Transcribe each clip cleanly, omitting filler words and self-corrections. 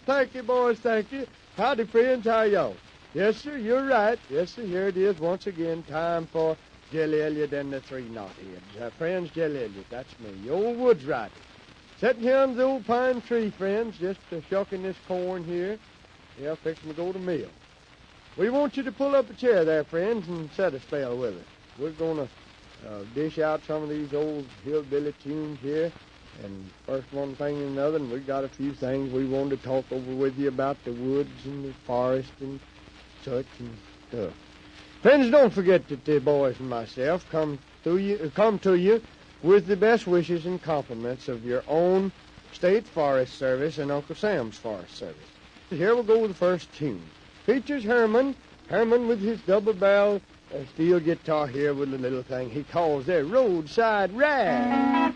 thank you, boys, thank you. Howdy, friends, how y'all? Yes, sir, you're right. Yes, sir, here it is once again, time for Jelly Elliott and the Three Knotheads. Friends, Jelly Elliott, that's me, the old woods rider. Sitting here under the old pine tree, friends, just shucking this corn here. Yeah, fixing to go to mill. We want you to pull up a chair there, friends, and set a spell with us. We're going to dish out some of these old hillbilly tunes here. And first one thing and another, and we got a few things we wanted to talk over with you about the woods and the forest and such and stuff. Friends, don't forget that the boys and myself come to you with the best wishes and compliments of your own State Forest Service and Uncle Sam's Forest Service. Here we'll go with the first tune. Features Herman with his double-barrel steel guitar here with a little thing he calls their roadside rag.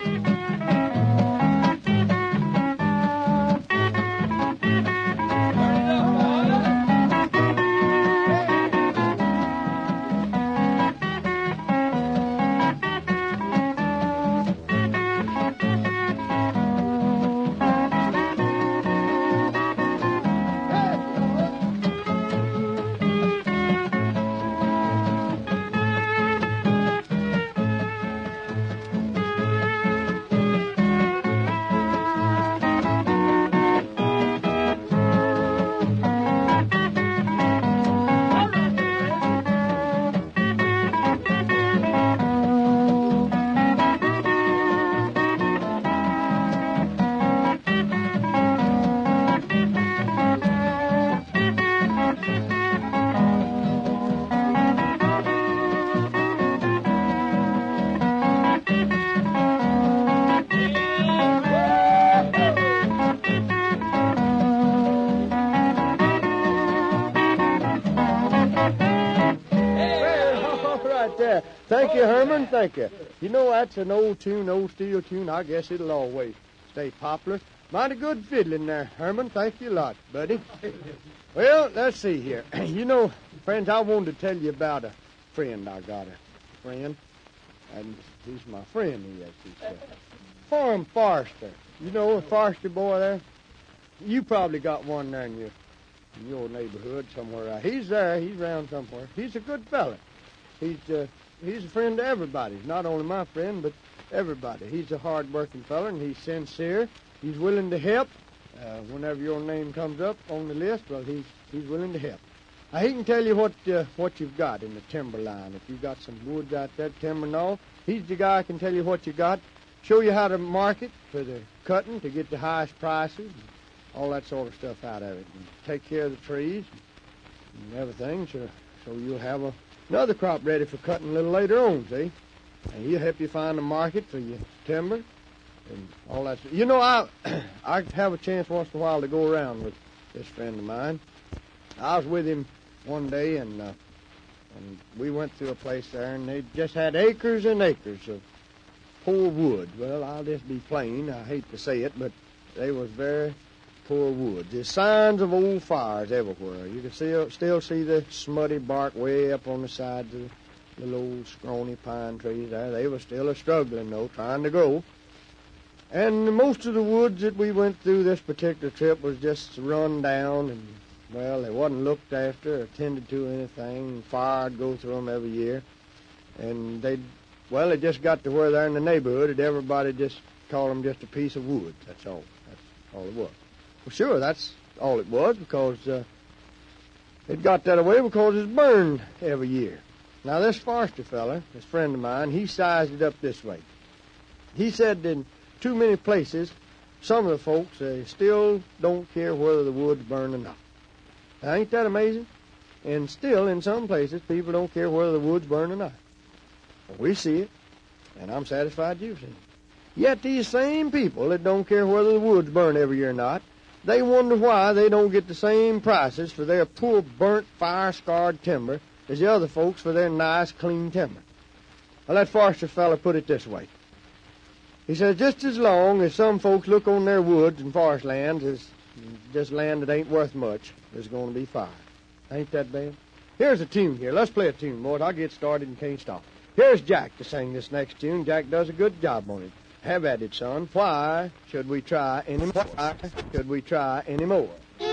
Thank you, Herman, thank you. You know, that's an old tune, old steel tune. I guess it'll always stay popular. Mighty good fiddling there, Herman. Thank you a lot, buddy. Well, let's see here. You know, friends, I wanted to tell you about a friend. I got a friend, and he's my friend, he's Farm Forrester. You know, a Forrester boy there? You probably got one there in your neighborhood somewhere. He's there. He's around somewhere. He's a good fella. He's a friend to everybody. He's not only my friend, but everybody. He's a hard-working fella, and he's sincere. He's willing to help. Whenever your name comes up on the list, well, he's willing to help. He can tell you what you've got in the timber line. If you've got some woods out there, timber and all, he's the guy who can tell you what you got, show you how to market for the cutting to get the highest prices, and all that sort of stuff out of it, and take care of the trees and everything, so you'll have another crop ready for cutting a little later on, see? And he'll help you find a market for your timber and all that. You know, I have a chance once in a while to go around with this friend of mine. I was with him one day, and we went through a place there, and they just had acres and acres of poor wood. Well, I'll just be plain. I hate to say it, but they was very poor woods. There's signs of old fires everywhere. You can still see the smutty bark way up on the sides of the little old scrawny pine trees there. They were still struggling, though, trying to grow. And most of the woods that we went through this particular trip was just run down, and, well, they wasn't looked after or tended to anything. Fire'd go through them every year. And they just got to where they're in the neighborhood, and everybody just called them just a piece of wood. That's all. That's all it was. Well, sure, that's all it was, because it got that way because it's burned every year. Now, this Forrester fella, this friend of mine, he sized it up this way. He said in too many places, some of the folks, they still don't care whether the wood's burned or not. Now, ain't that amazing? And still, in some places, people don't care whether the wood's burned or not. Well, we see it, and I'm satisfied you've seen it. Yet these same people that don't care whether the wood's burned every year or not, they wonder why they don't get the same prices for their poor, burnt, fire-scarred timber as the other folks for their nice, clean timber. Well, that Forrester fella put it this way. He says, just as long as some folks look on their woods and forest lands as just land that ain't worth much, there's going to be fire. Ain't that bad? Here's a tune here. Let's play a tune, boys. I'll get started and can't stop. Here's Jack to sing this next tune. Jack does a good job on it. Have at it, son. Why should we try anymore? Why should we try anymore?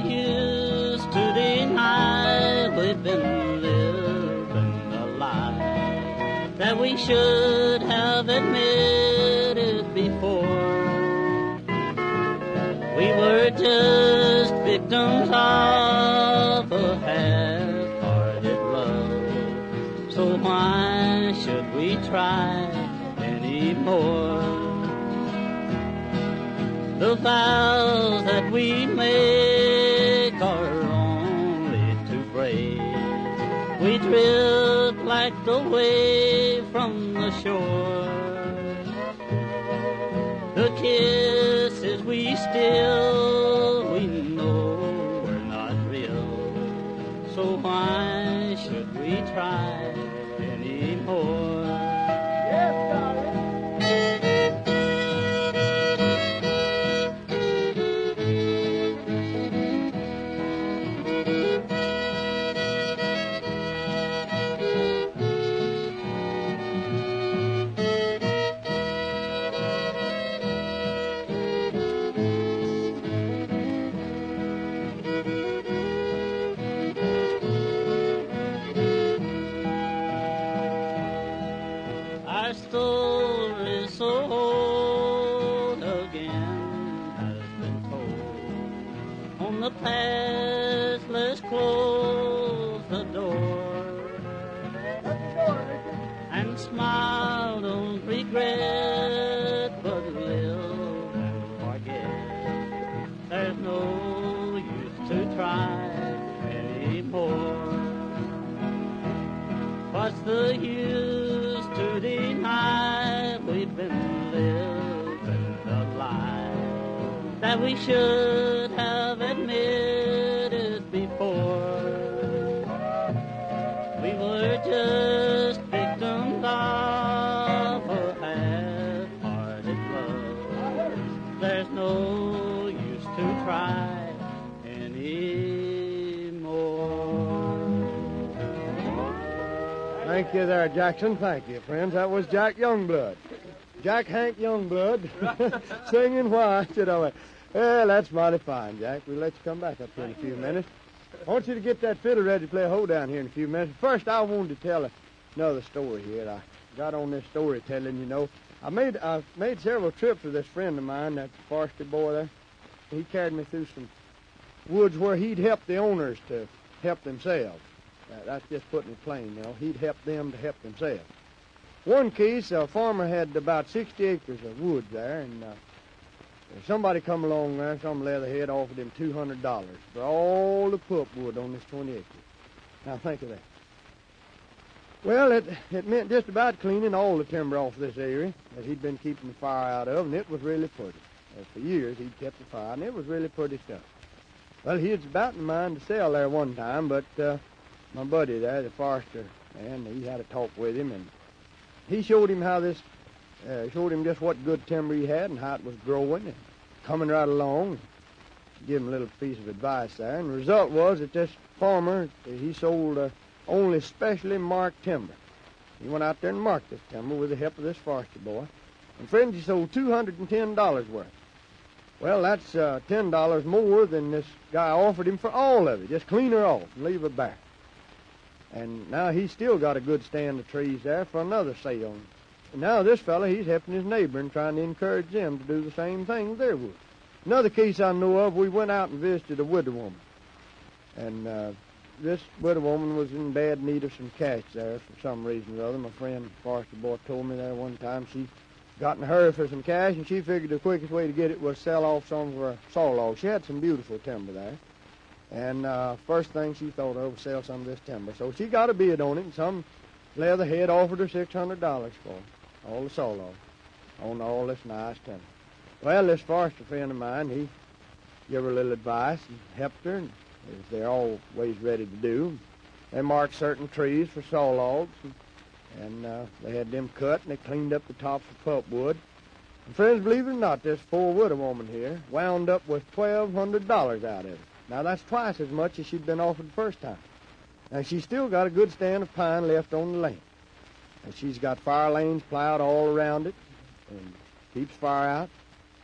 used to deny we've been living a lie that we should have admitted before. We were just victims of a half-hearted love, so why should we try anymore? The vows that we make are only to break. We drift like the wave from the shore. The kisses we steal, we know we're not real. So why should we try anymore? Yes, darling. Our story so old again has been told. On the past, let's close the door and smile, don't regret, but live and forget. There's no use to try anymore. What's the use to deny we've been living the lie that we should have admitted before? We were just victims of a half-hearted love. There's no use to try anymore. Thank you there, Jackson. Thank you, friends. That was Jack Youngblood. Jack Hank Youngblood singing Why Should I Wait? Well, that's mighty fine, Jack. We'll let you come back up here in a few minutes. I want you to get that fiddle ready to play a hoedown here in a few minutes. First, I wanted to tell another story here. I got on this storytelling, you know. I made several trips with this friend of mine, that Forster boy there. He carried me through some woods where he'd help the owners to help themselves. That's just putting it plain, you know. He'd help them to help themselves. One case, a farmer had about 60 acres of woods there, and somebody come along there, some leatherhead offered him $200 for all the pulpwood on this 20 acres. Now think of that. Well, it meant just about cleaning all the timber off this area that he'd been keeping the fire out of, and it was really pretty. For years he'd kept the fire, and it was really pretty stuff. Well, he was about in mind to sell there one time, but my buddy there, the Forster man, he had a talk with him, and he showed him how this, showed him just what good timber he had and how it was growing and coming right along. Give him a little piece of advice there, and the result was that this farmer, he sold only specially marked timber. He went out there and marked this timber with the help of this Forster boy. And friends, he sold $210 worth. Well, that's $10 more than this guy offered him for all of it. Just clean her off and leave her bare. And now he's still got a good stand of trees there for another sale. And now this fella, he's helping his neighbor and trying to encourage them to do the same thing with their wood. Another case I know of, we went out and visited a widow woman. And this widow woman was in bad need of some cash there for some reason or other. My friend Forster boy told me there one time she got in a hurry for some cash, and she figured the quickest way to get it was sell off some of her saw logs. She had some beautiful timber there. And first thing she thought of was sell some of this timber. So she got a bid on it, and some leatherhead offered her $600 for all the saw logs on all this nice timber. Well, this Forster friend of mine, he gave her a little advice and helped her, and as they're always ready to do. They marked certain trees for saw logs, and they had them cut, and they cleaned up the tops of pulpwood. And friends, believe it or not, this poor widow woman here wound up with $1,200 out of it. Now, that's twice as much as she'd been offered the first time. Now, she's still got a good stand of pine left on the land. And she's got fire lanes plowed all around it and keeps fire out.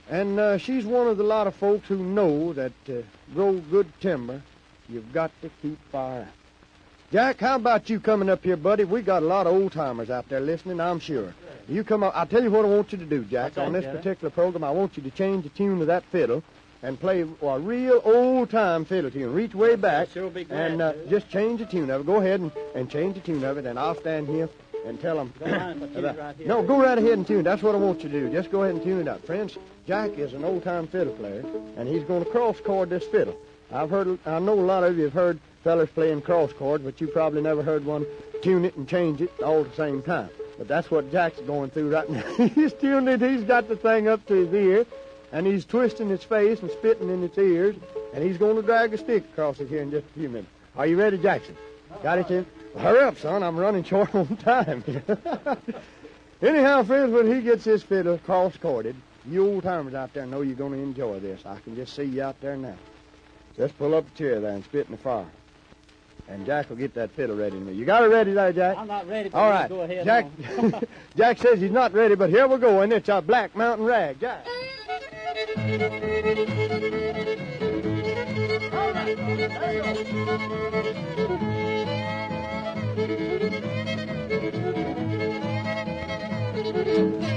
And she's one of the lot of folks who know that to grow good timber, you've got to keep fire out. Jack, how about you coming up here, buddy? We got a lot of old-timers out there listening, I'm sure. You come up. I'll tell you what I want you to do, Jack. On this particular program, I want you to change the tune of that fiddle and play a real old-time fiddle tune. Reach way back Sure be glad and just change the tune of it. Go ahead and change the tune of it, and I'll stand here and tell them. No, go right ahead and tune it. That's what I want you to do. Just go ahead and tune it up. Friends, Jack is an old-time fiddle player, and he's going to cross-chord this fiddle. I know a lot of you have heard fellas playing cross chords, but you probably never heard one tune it and change it all at the same time. But that's what Jack's going through right now. He's tuned it. He's got the thing up to his ear, and he's twisting its face and spitting in its ears, and he's going to drag a stick across it here in just a few minutes. Are you ready, Jackson? Got it, Tim? Well, hurry up, son. I'm running short on time. Anyhow, friends, when he gets his fiddle cross-chorded, you old-timers out there know you're going to enjoy this. I can just see you out there now. Just pull up a chair there and spit in the fire. And Jack will get that fiddle ready. You got it ready there, Jack? I'm not ready, but all right. go ahead. Jack, Jack says he's not ready, but here we go, and it's a Black Mountain Rag. Jack. All right, there you go.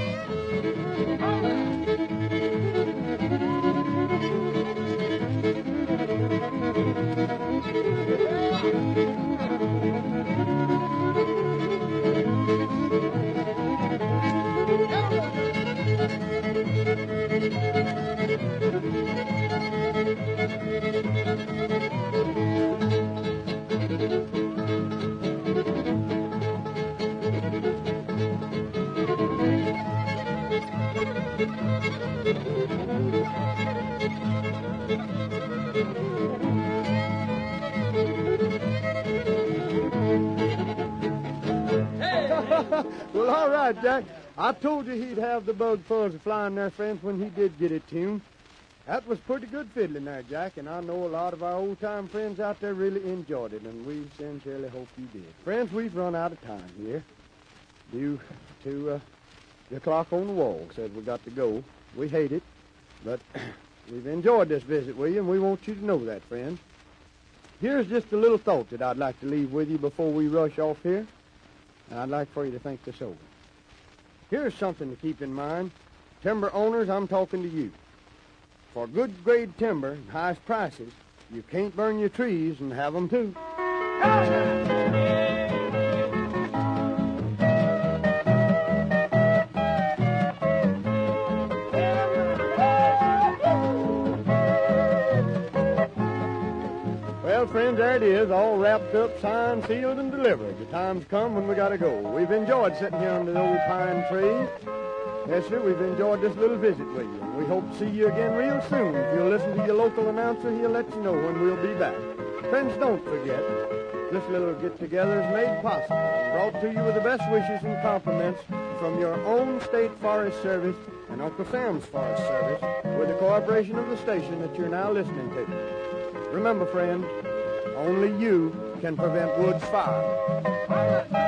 Well, all right, Jack. I told you he'd have the bug fuzz flying there, friends, when he did get it tuned. That was pretty good fiddling there, Jack, and I know a lot of our old-time friends out there really enjoyed it, and we sincerely hope you did. Friends, we've run out of time here due to the clock on the wall said we got to go. We hate it, but we've enjoyed this visit with you, and we want you to know that, friends. Here's just a little thought that I'd like to leave with you before we rush off here, and I'd like for you to think this over. Here's something to keep in mind. Timber owners, I'm talking to you. For good grade timber and highest prices, you can't burn your trees and have them too. Well, friends, there it is, all wrapped up, signed, sealed, and delivered. The time's come when we gotta go. We've enjoyed sitting here under the old pine tree. Yes, sir, we've enjoyed this little visit with you. We hope to see you again real soon. If you'll listen to your local announcer, he'll let you know when we'll be back. Friends, don't forget, this little get-together is made possible and brought to you with the best wishes and compliments from your own State Forest Service and Uncle Sam's Forest Service with the cooperation of the station that you're now listening to. Remember, friends, only you can prevent woods fire.